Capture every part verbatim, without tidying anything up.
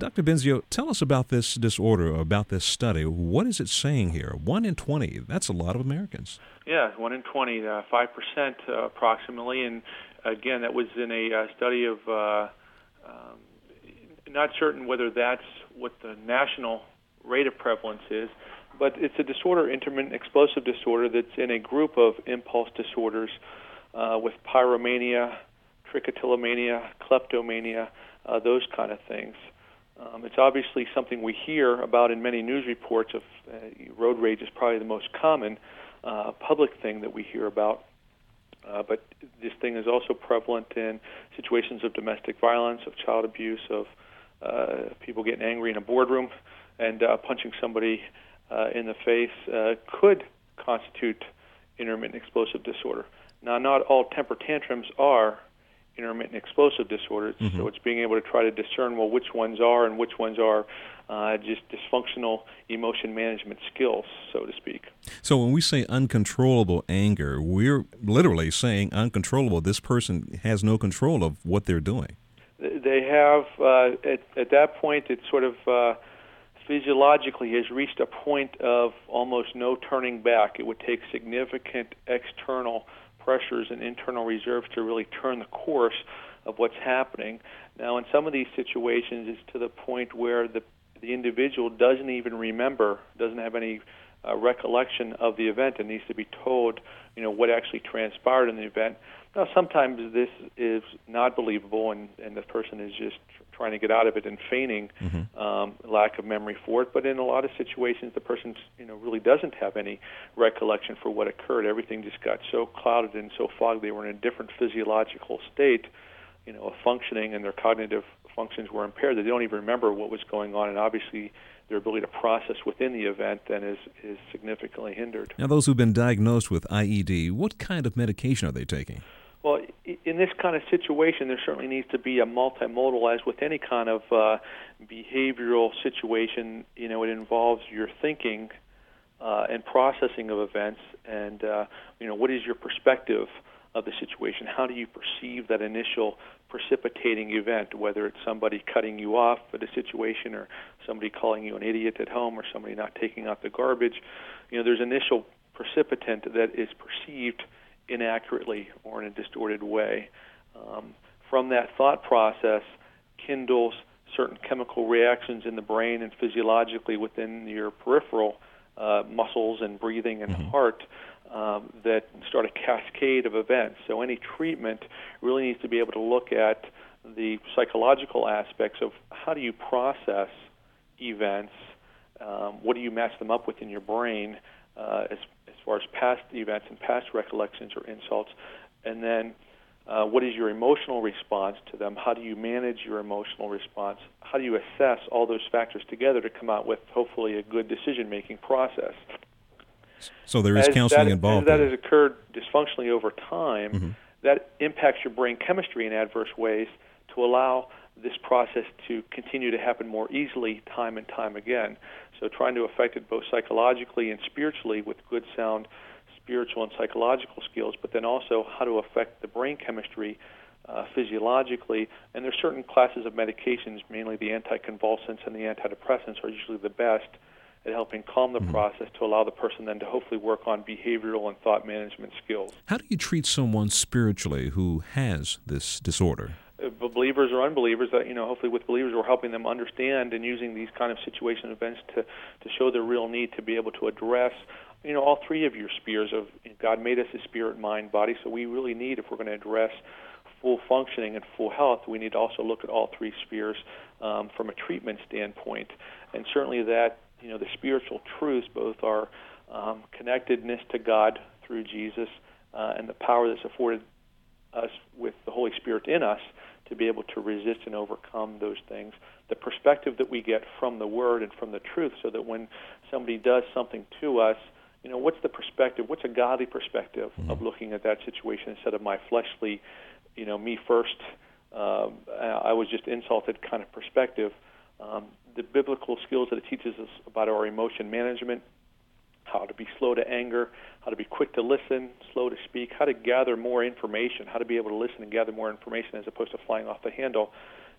Doctor Benzio, tell us about this disorder, about this study. What is it saying here? One in twenty, that's a lot of Americans. Yeah, one in twenty, uh, five percent uh, approximately. And again, that was in a uh, study of, uh, um, not certain whether that's what the national rate of prevalence is, but it's a disorder, intermittent explosive disorder, that's in a group of impulse disorders uh, with pyromania, trichotillomania, kleptomania, uh, those kind of things. Um, it's obviously something we hear about in many news reports. Of uh, road rage is probably the most common uh, public thing that we hear about. Uh, but this thing is also prevalent in situations of domestic violence, of child abuse, of uh, people getting angry in a boardroom and uh, punching somebody uh, in the face uh, could constitute intermittent explosive disorder. Now, not all temper tantrums are intermittent explosive disorders, mm-hmm. so it's being able to try to discern, well, which ones are and which ones are uh, just dysfunctional emotion management skills, so to speak. So when we say uncontrollable anger, we're literally saying uncontrollable. This person has no control of what they're doing. They have, uh, at, at that point, it sort of uh, physiologically has reached a point of almost no turning back. It would take significant external pressures and internal reserves to really turn the course of what's happening. Now, in some of these situations, it's to the point where the the individual doesn't even remember, doesn't have any uh, recollection of the event, and needs to be told, you know, what actually transpired in the event. Now, sometimes this is not believable, and, and the person is just trying to get out of it and feigning mm-hmm. um, lack of memory for it. But in a lot of situations, the person, you know, really doesn't have any recollection for what occurred. Everything just got so clouded and so fogged, they were in a different physiological state, you know, of functioning, and their cognitive functions were impaired. They don't even remember what was going on, and obviously their ability to process within the event then is, is significantly hindered. Now, those who've been diagnosed with I E D, what kind of medication are they taking? Well, in this kind of situation, there certainly needs to be a multimodal, as with any kind of uh, behavioral situation. You know, it involves your thinking uh, and processing of events, and uh, you know, what is your perspective of the situation? How do you perceive that initial precipitating event, whether it's somebody cutting you off at a situation, or somebody calling you an idiot at home, or somebody not taking out the garbage? You know, there's initial precipitant that is perceived inaccurately or in a distorted way. Um, from that thought process kindles certain chemical reactions in the brain and physiologically within your peripheral uh, muscles and breathing and mm-hmm. heart um, that start a cascade of events. So any treatment really needs to be able to look at the psychological aspects of how do you process events, um, what do you match them up with in your brain, uh, as as far as past events and past recollections or insults, and then uh, what is your emotional response to them? How do you manage your emotional response? How do you assess all those factors together to come out with hopefully a good decision-making process? So there is as counseling that, involved. As that has occurred dysfunctionally over time, mm-hmm. that impacts your brain chemistry in adverse ways to allow this process to continue to happen more easily time and time again. So trying to affect it both psychologically and spiritually with good, sound spiritual and psychological skills, but then also how to affect the brain chemistry uh, physiologically. And there are certain classes of medications, mainly the anticonvulsants and the antidepressants, are usually the best at helping calm the mm-hmm. process to allow the person then to hopefully work on behavioral and thought management skills. How do you treat someone spiritually who has this disorder? Believers or unbelievers, that you know, hopefully with believers, we're helping them understand and using these kind of situation events to, to show their real need to be able to address, you know, all three of your spheres of God made us a spirit, mind, body. So we really need, if we're going to address full functioning and full health, we need to also look at all three spheres um, from a treatment standpoint. And certainly that, you know, the spiritual truths, both our um, connectedness to God through Jesus uh, and the power that's afforded us with the Holy Spirit in us to be able to resist and overcome those things. The perspective that we get from the Word and from the truth, so that when somebody does something to us, you know, what's the perspective? What's a godly perspective mm-hmm. of looking at that situation instead of my fleshly, you know, me first, um, I was just insulted kind of perspective. Um, the biblical skills that it teaches us about our emotion management, how to be slow to anger, how to be quick to listen, slow to speak, how to gather more information, how to be able to listen and gather more information as opposed to flying off the handle.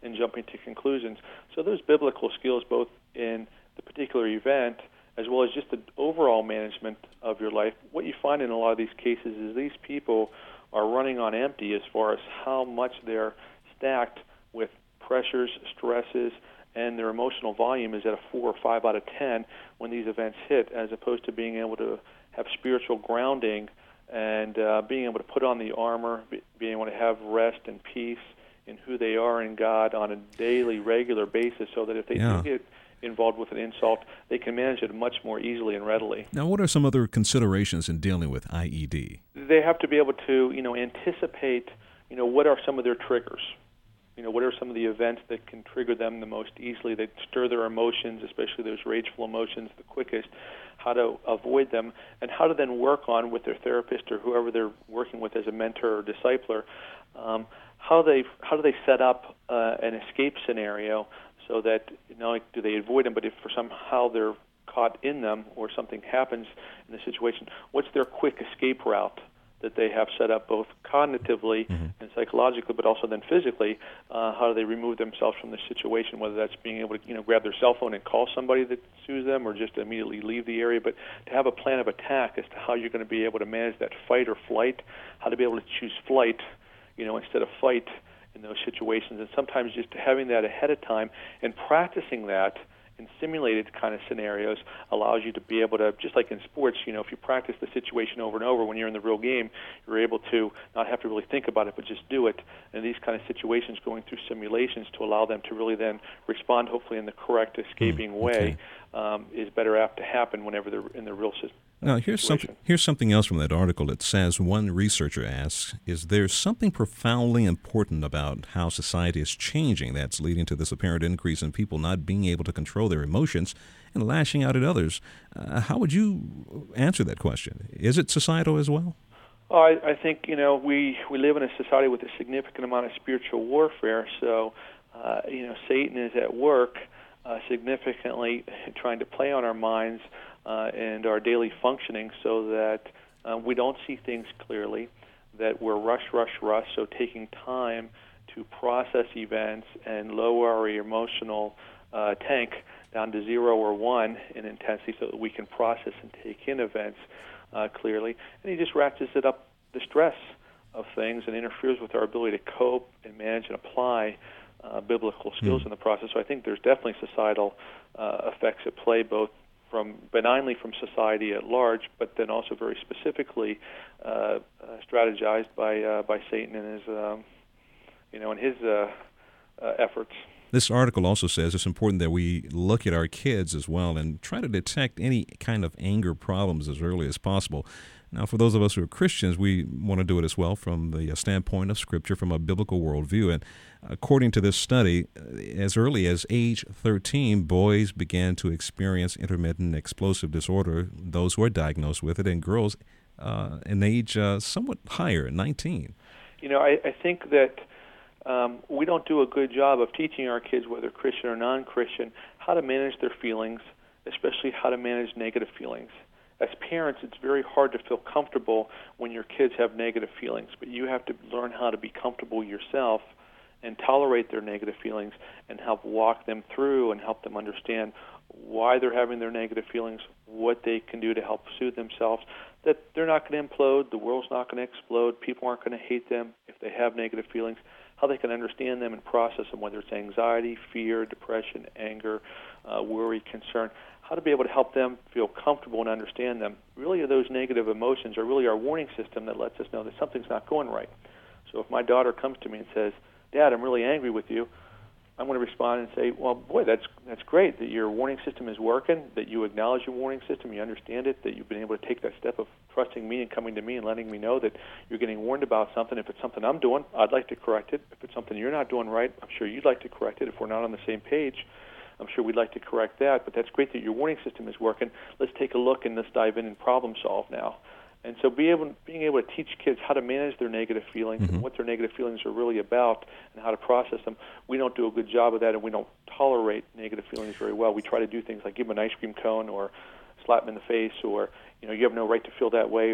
and jumping to conclusions. So those biblical skills, both in the particular event as well as just the overall management of your life, what you find in a lot of these cases is these people are running on empty as far as how much they're stacked with pressures, stresses, and their emotional volume is at a four or five out of ten when these events hit, as opposed to being able to have spiritual grounding and uh, being able to put on the armor, be, being able to have rest and peace in who they are in God on a daily, regular basis, so that if they yeah. do get involved with an insult, they can manage it much more easily and readily. Now, what are some other considerations in dealing with I E D? They have to be able to, you know, anticipate, you know, what are some of their triggers. You know, what are some of the events that can trigger them the most easily, that stir their emotions, especially those rageful emotions, the quickest, how to avoid them, and how to then work on with their therapist or whoever they're working with as a mentor or discipler, um, how they how do they set up uh, an escape scenario so that not only do they avoid them, but if for somehow they're caught in them or something happens in the situation, what's their quick escape route that they have set up both cognitively mm-hmm. and psychologically, but also then physically? Uh, how do they remove themselves from the situation, whether that's being able to, you know, grab their cell phone and call somebody that sues them or just immediately leave the area, but to have a plan of attack as to how you're going to be able to manage that fight or flight, how to be able to choose flight, you know, instead of fight in those situations. And sometimes just having that ahead of time and practicing that in simulated kind of scenarios allows you to be able to, just like in sports, you know, if you practice the situation over and over, when you're in the real game, you're able to not have to really think about it, but just do it. And these kind of situations, going through simulations to allow them to really then respond, hopefully in the correct escaping mm, okay. way, um, is better apt to happen whenever they're in the real system. Now, here's something, here's something else from that article. It says, one researcher asks, is there something profoundly important about how society is changing that's leading to this apparent increase in people not being able to control their emotions and lashing out at others? Uh, how would you answer that question? Is it societal as well? Oh, I, I think, you know, we, we live in a society with a significant amount of spiritual warfare, so, uh, you know, Satan is at work uh, significantly trying to play on our minds Uh, and our daily functioning so that uh, we don't see things clearly, that we're rush, rush, rush, so taking time to process events and lower our emotional uh, tank down to zero or one in intensity so that we can process and take in events uh, clearly. And he just ratchets it up the stress of things and interferes with our ability to cope and manage and apply uh, biblical skills mm. in the process. So I think there's definitely societal uh, effects at play, both from benignly from society at large, but then also very specifically uh, uh, strategized by uh, by Satan and his, um, you know, and his uh, uh, efforts. This article also says it's important that we look at our kids as well and try to detect any kind of anger problems as early as possible. Now, for those of us who are Christians, we want to do it as well from the standpoint of Scripture, from a biblical worldview. And according to this study, as early as age thirteen, boys began to experience intermittent explosive disorder, those who are diagnosed with it, and girls uh, in age uh, somewhat higher, nineteen. You know, I, I think that um, we don't do a good job of teaching our kids, whether Christian or non-Christian, how to manage their feelings, especially how to manage negative feelings. As parents, it's very hard to feel comfortable when your kids have negative feelings, but you have to learn how to be comfortable yourself and tolerate their negative feelings and help walk them through and help them understand why they're having their negative feelings, what they can do to help soothe themselves, that they're not going to implode, the world's not going to explode, people aren't going to hate them if they have negative feelings, how they can understand them and process them, whether it's anxiety, fear, depression, anger, uh, worry, concern, how to be able to help them feel comfortable and understand them. Really, those negative emotions are really our warning system that lets us know that something's not going right. So if my daughter comes to me and says, Dad, I'm really angry with you, I'm going to respond and say, well, boy, that's that's great that your warning system is working, that you acknowledge your warning system, you understand it, that you've been able to take that step of trusting me and coming to me and letting me know that you're getting warned about something. If it's something I'm doing, I'd like to correct it. If it's something you're not doing right, I'm sure you'd like to correct it. If we're not on the same page, I'm sure we'd like to correct that. But that's great that your warning system is working. Let's take a look and let's dive in and problem solve now. And so be able, being able to teach kids how to manage their negative feelings mm-hmm. and what their negative feelings are really about and how to process them, we don't do a good job of that, and we don't tolerate negative feelings very well. We try to do things like give them an ice cream cone or slap them in the face or, you know, you have no right to feel that way or,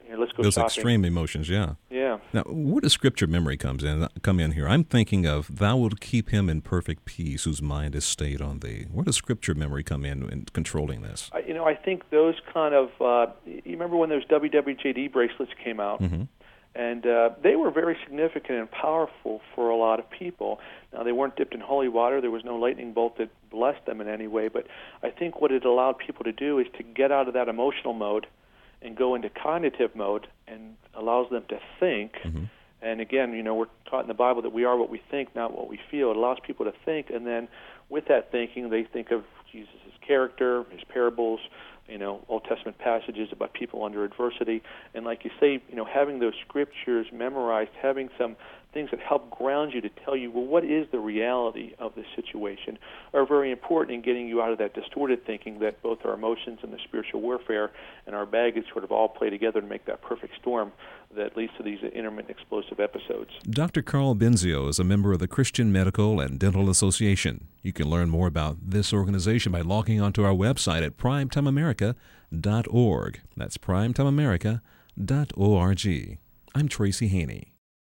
You know, let's go Those shopping. extreme emotions, yeah. Yeah. Now, where does Scripture memory comes in? Come in here. I'm thinking of "Thou wilt keep him in perfect peace, whose mind is stayed on Thee." Where does Scripture memory come in in controlling this? I, you know, I think those kind of. Uh, you remember when those W W J D bracelets came out? Mm-hmm. And uh, they were very significant and powerful for a lot of people. Now, they weren't dipped in holy water. There was no lightning bolt that blessed them in any way. But I think what it allowed people to do is to get out of that emotional mode and go into cognitive mode, and allows them to think. Mm-hmm. And again, you know, we're taught in the Bible that we are what we think, not what we feel. It allows people to think, and then with that thinking, they think of Jesus' character, his parables, you know, Old Testament passages about people under adversity. And like you say, you know, having those scriptures memorized, having some things that help ground you to tell you, well, what is the reality of this situation, are very important in getting you out of that distorted thinking that both our emotions and the spiritual warfare and our baggage sort of all play together to make that perfect storm that leads to these intermittent explosive episodes. Doctor Carl Benzio is a member of the Christian Medical and Dental Association. You can learn more about this organization by logging onto our website at primetime america dot org. That's primetime america dot org. I'm Tracy Haney.